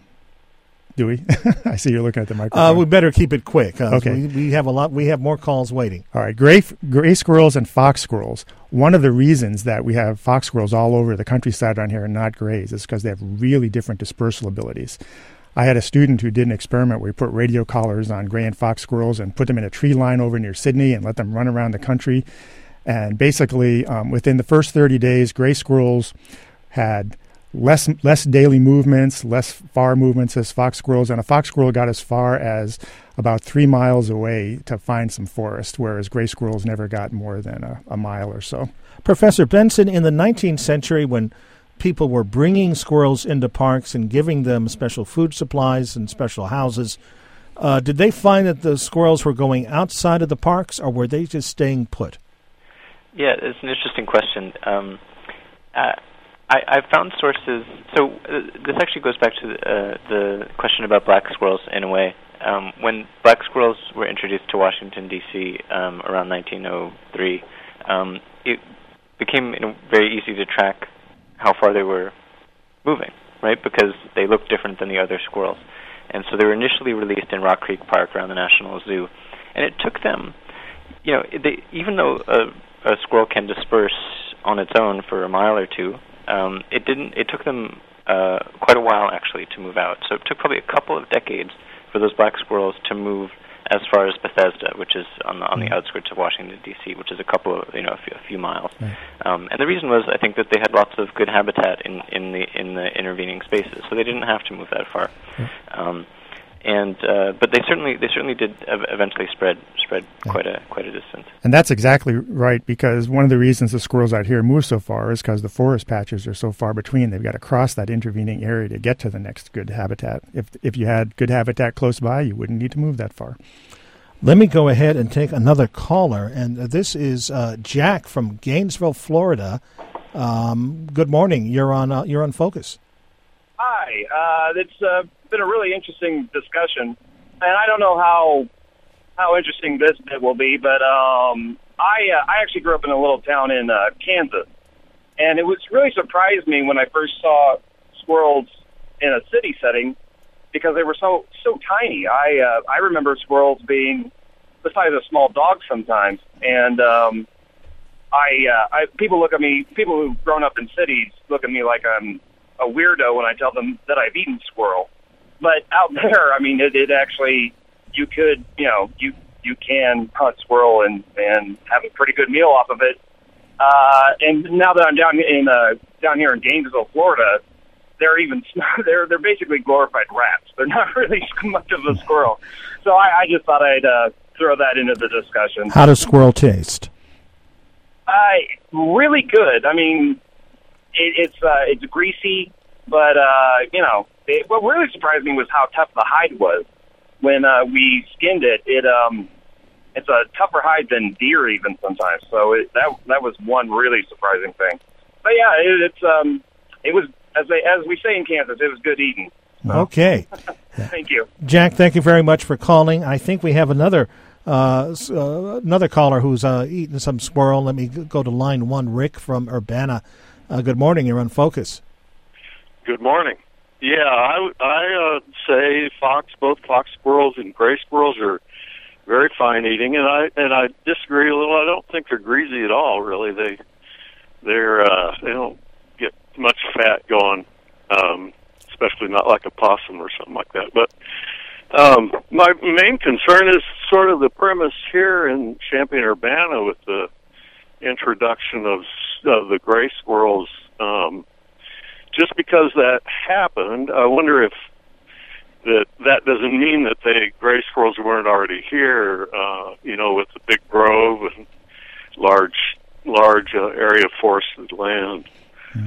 Do we? I see you're looking at the microphone. Uh, we better keep it quick. Uh, okay. We, we have a lot. We have more calls waiting. All right. Gray, gray squirrels and fox squirrels. One of the reasons that we have fox squirrels all over the countryside around here and not grays is because they have really different dispersal abilities. I had a student who did an experiment where he put radio collars on gray and fox squirrels and put them in a tree line over near Sydney and let them run around the country. And basically, um, within the first thirty days, gray squirrels had less less daily movements, less far movements as fox squirrels, and a fox squirrel got as far as about three miles away to find some forest, whereas gray squirrels never got more than a, a mile or so. Professor Benson, in the nineteenth century, when people were bringing squirrels into parks and giving them special food supplies and special houses, uh, did they find that the squirrels were going outside of the parks, or were they just staying put? Yeah, it's an interesting question. Um, uh, I, I've found sources. So uh, this actually goes back to the, uh, the question about black squirrels in a way. Um, when black squirrels were introduced to Washington, D C um, around nineteen oh three, um, it became you know, very easy to track how far they were moving, right? Because they looked different than the other squirrels. And so they were initially released in Rock Creek Park around the National Zoo. And it took them, you know, they, even though a, a squirrel can disperse on its own for a mile or two, um, it didn't. It took them uh, quite a while, actually, to move out. So it took probably a couple of decades for those black squirrels to move as far as Bethesda, which is on the on the outskirts of Washington, D C, which is a couple of, you know, a few, a few miles. Right. Um, and the reason was, I think, that they had lots of good habitat in, in the in the intervening spaces, so they didn't have to move that far. Right. Um, and uh, but they certainly they certainly did ev- eventually spread spread Yeah. quite a quite a distance. And that's exactly right, because one of the reasons the squirrels out here move so far is because the forest patches are so far between. They've got to cross that intervening area to get to the next good habitat. If if you had good habitat close by, you wouldn't need to move that far. Let me go ahead and take another caller, and this is uh, Jack from Gainesville, Florida. Um, good morning. You're on. Uh, you're on Focus. Hi. Uh, it's uh, been a really interesting discussion, and I don't know how how interesting this bit will be, but um, I uh, I actually grew up in a little town in uh, Kansas, and it was really surprised me when I first saw squirrels in a city setting, because they were so so tiny. I uh, I remember squirrels being the size of small dogs sometimes, and um, I, uh, I people look at me. People who've grown up in cities look at me like I'm a weirdo when I tell them that I've eaten squirrel. But out there, I mean, it, it actually you could you know you you can hunt squirrel and and have a pretty good meal off of it. Uh, and now that I'm down in uh, down here in Gainesville, Florida, they're even they're they're basically glorified rats. They're not really much of a squirrel. So I, I just thought I'd uh, throw that into the discussion. How does squirrel taste? Uh, really good. I mean, it, it's uh, it's greasy, but uh, you know, it, what really surprised me was how tough the hide was when uh, we skinned it. It um, it's a tougher hide than deer even sometimes. So it, that that was one really surprising thing. But yeah, it, it's um, it was. As they, as we say in Kansas, it was good eating. Okay. Thank you. Jack, thank you very much for calling. I think we have another uh, uh, another caller who's uh, eating some squirrel. Let me go to line one, Rick from Urbana. Uh, good morning. You're on Focus. Good morning. Yeah, I, I uh, say fox, both fox squirrels and gray squirrels are very fine eating, and I and I disagree a little. I don't think they're greasy at all, really. They, they're, uh, they don't get much fat going, um, especially not like a possum or something like that. But um, my main concern is sort of the premise here in Champaign-Urbana with the introduction of uh, the gray squirrels. Um, just because that happened, I wonder if that that doesn't mean that the gray squirrels weren't already here, uh, you know, with the big grove and large, large uh, area of forested land. Mm-hmm.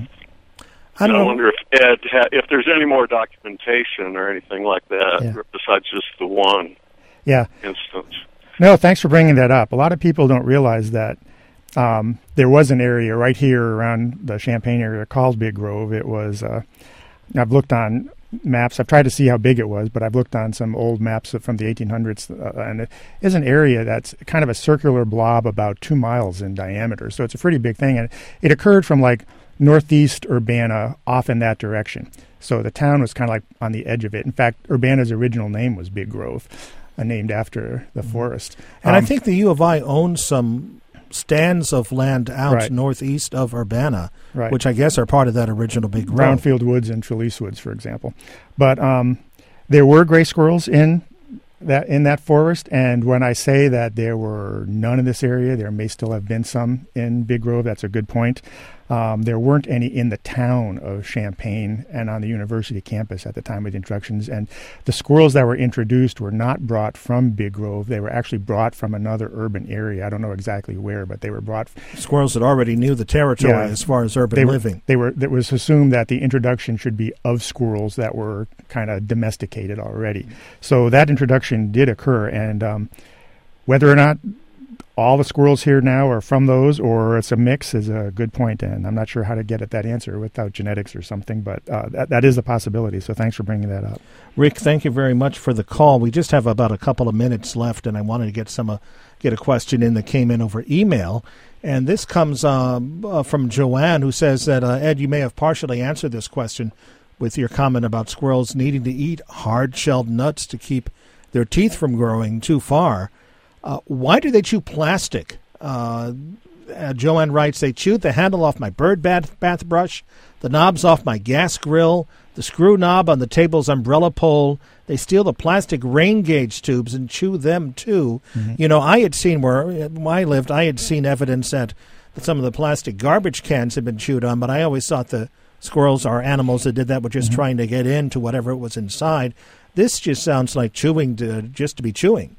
I, don't I know. wonder if Ed, ha- if there's any more documentation or anything like that, Yeah. besides just the one Yeah. instance. No, thanks for bringing that up. A lot of people don't realize that um, there was an area right here around the Champaign area called Big Grove. It was, uh, I've looked on maps. I've tried to see how big it was, but I've looked on some old maps from the eighteen hundreds, uh, and it is an area that's kind of a circular blob about two miles in diameter. So it's a pretty big thing, and it occurred from like northeast Urbana off in that direction. So the town was kind of like on the edge of it. In fact, Urbana's original name was Big Grove, uh, named after the forest. And um, I think the U of I owns some stands of land out Right. northeast of Urbana, Right. which I guess are part of that original Big Grove. Brownfield Woods and Trelease Woods, for example. But um, there were gray squirrels in that in that forest, and when I say that there were none in this area, there may still have been some in Big Grove. That's a good point. Um, there weren't any in the town of Champaign and on the university campus at the time of the introductions. And the squirrels that were introduced were not brought from Big Grove. They were actually brought from another urban area. I don't know exactly where, but they were brought. Squirrels that already knew the territory Yeah. as far as urban They were, living. they were. It was assumed that the introduction should be of squirrels that were kind of domesticated already. So that introduction did occur, and um, whether or not all the squirrels here now are from those, or it's a mix, is a good point, and I'm not sure how to get at that answer without genetics or something, but uh, that, that is a possibility, so thanks for bringing that up. Rick, thank you very much for the call. We just have about a couple of minutes left, and I wanted to get some uh, get a question in that came in over email, and this comes um, uh, from Joanne, who says that, uh, Ed, you may have partially answered this question with your comment about squirrels needing to eat hard-shelled nuts to keep their teeth from growing too far. Uh, why do they chew plastic? Uh, uh, Joanne writes, they chewed the handle off my bird bath, bath brush, the knobs off my gas grill, the screw knob on the table's umbrella pole. They steal the plastic rain gauge tubes and chew them, too. Mm-hmm. You know, I had seen where, where I lived, I had seen evidence that some of the plastic garbage cans had been chewed on, but I always thought the squirrels or animals that did that were just mm-hmm. trying to get into whatever it was inside. This just sounds like chewing to, just to be chewing.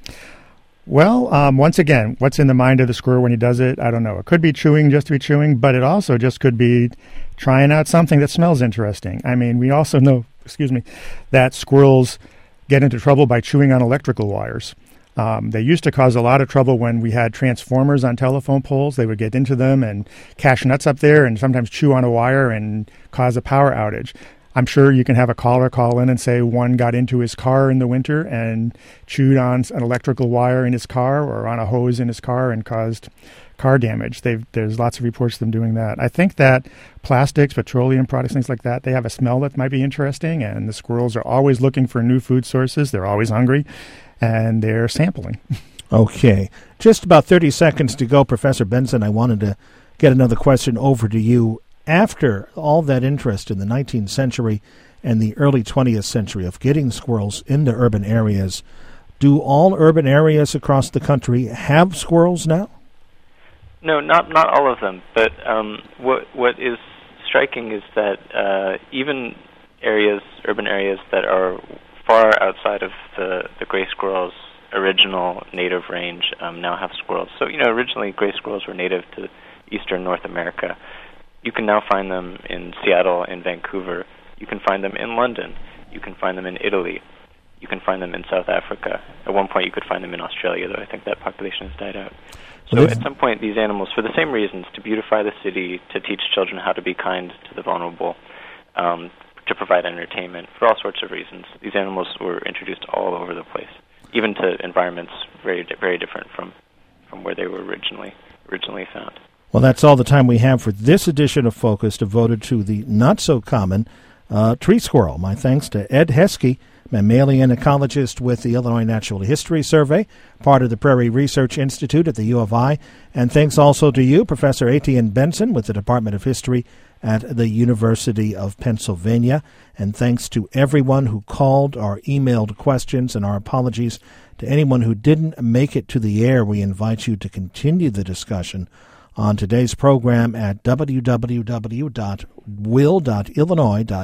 Well, um, once again, what's in the mind of the squirrel when he does it? I don't know. It could be chewing just to be chewing, but it also just could be trying out something that smells interesting. I mean, we also know, excuse me, that squirrels get into trouble by chewing on electrical wires. Um, they used to cause a lot of trouble when we had transformers on telephone poles. They would get into them and cache nuts up there and sometimes chew on a wire and cause a power outage. I'm sure you can have a caller call in and say one got into his car in the winter and chewed on an electrical wire in his car or on a hose in his car and caused car damage. They've, there's lots of reports of them doing that. I think that plastics, petroleum products, things like that, they have a smell that might be interesting, and the squirrels are always looking for new food sources. They're always hungry, and they're sampling. Okay. Just about thirty seconds to go, Professor Benson. I wanted to get another question over to you. After all that interest in the nineteenth century and the early twentieth century of getting squirrels into urban areas, do all urban areas across the country have squirrels now? No, not not all of them. But um, what what is striking is that uh, even areas, urban areas that are far outside of the, the gray squirrel's original native range um, now have squirrels. So, you know, originally gray squirrels were native to eastern North America. You can now find them in Seattle and Vancouver. You can find them in London. You can find them in Italy. You can find them in South Africa. At one point, you could find them in Australia, though I think that population has died out. So at some point, these animals, for the same reasons, to beautify the city, to teach children how to be kind to the vulnerable, um, to provide entertainment, for all sorts of reasons, these animals were introduced all over the place, even to environments very very different from, from where they were originally originally found. Well, that's all the time we have for this edition of Focus, devoted to the not-so-common uh, tree squirrel. My thanks to Ed Heskey, mammalian ecologist with the Illinois Natural History Survey, part of the Prairie Research Institute at the U of I. And thanks also to you, Professor Etienne Benson, with the Department of History at the University of Pennsylvania. And thanks to everyone who called or emailed questions, and our apologies to anyone who didn't make it to the air. We invite you to continue the discussion on today's program at w w w dot will dot illinois dot